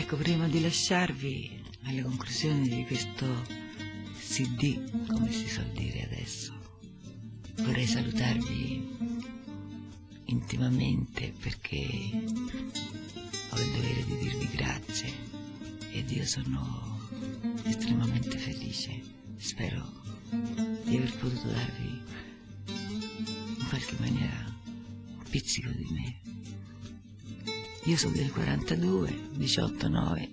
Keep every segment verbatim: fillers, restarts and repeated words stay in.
Ecco, prima di lasciarvi alle conclusioni di questo C D, come si suol dire adesso, vorrei salutarvi intimamente perché ho il dovere di dirvi grazie ed io sono estremamente felice. Spero di aver potuto darvi in qualche maniera un pizzico di me. Io sono del quarantadue, diciotto nove,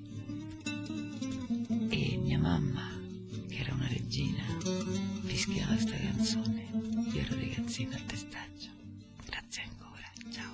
e mia mamma, che era una regina, fischiava sta canzone. Io ero ragazzino al testaggio. Grazie ancora, ciao.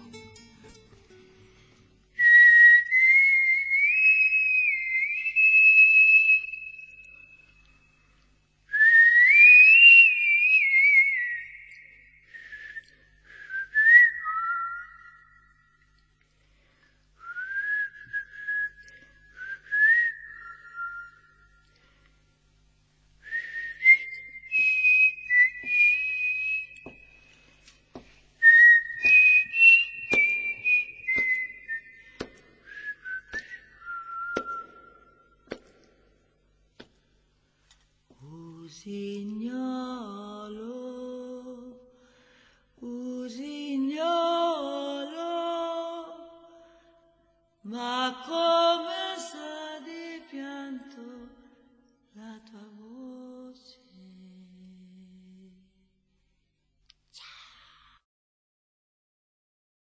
Usignolo, usignolo, ma come sei?